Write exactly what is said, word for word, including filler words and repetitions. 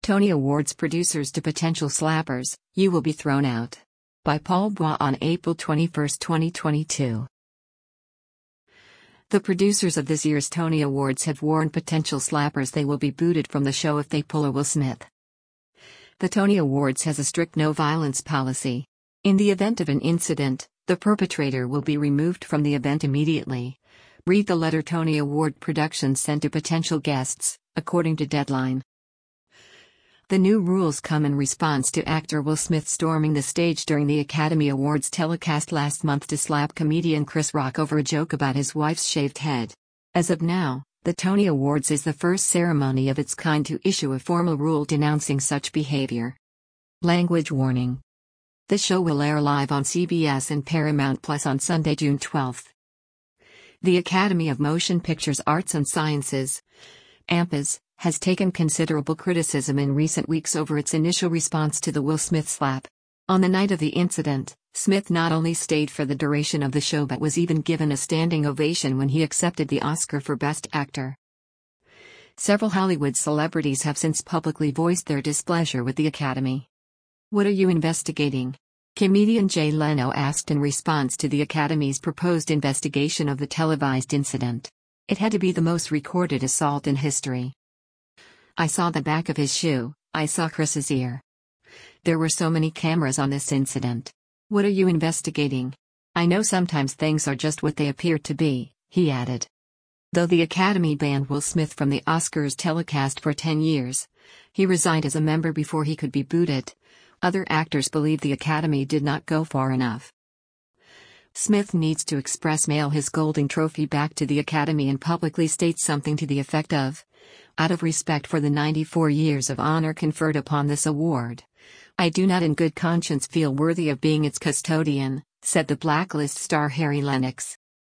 Tony Awards producers to potential slappers, you will be thrown out. By Paul Bois on April twenty-first, twenty twenty-two. The producers of this year's Tony Awards have warned potential slappers they will be booted from the show if they pull a Will Smith. The Tony Awards has a strict no-violence policy. In the event of an incident, the perpetrator will be removed from the event immediately. Read the letter Tony Award Productions sent to potential guests, according to Deadline. The new rules come in response to actor Will Smith storming the stage during the Academy Awards telecast last month to slap comedian Chris Rock over a joke about his wife's shaved head. As of now, the Tony Awards is the first ceremony of its kind to issue a formal rule denouncing such behavior. Language warning. The show will air live on C B S and Paramount Plus on Sunday, June twelfth. The Academy of Motion Pictures Arts and Sciences, AMPAS, has taken considerable criticism in recent weeks over its initial response to the Will Smith slap. On the night of the incident, Smith not only stayed for the duration of the show but was even given a standing ovation when he accepted the Oscar for Best Actor. Several Hollywood celebrities have since publicly voiced their displeasure with the Academy. What are you investigating? Comedian Jay Leno asked in response to the Academy's proposed investigation of the televised incident. It had to be the most recorded assault in history. I saw the back of his shoe, I saw Chris's ear. There were so many cameras on this incident. What are you investigating? I know sometimes things are just what they appear to be, he added. Though the Academy banned Will Smith from the Oscars telecast for ten years, he resigned as a member before he could be booted. Other actors believe the Academy did not go far enough. Smith needs to express mail his Golding Trophy back to the Academy and publicly state something to the effect of, out of respect for the ninety-four years of honor conferred upon this award, I do not in good conscience feel worthy of being its custodian, said the Blacklist star Harry Lennox.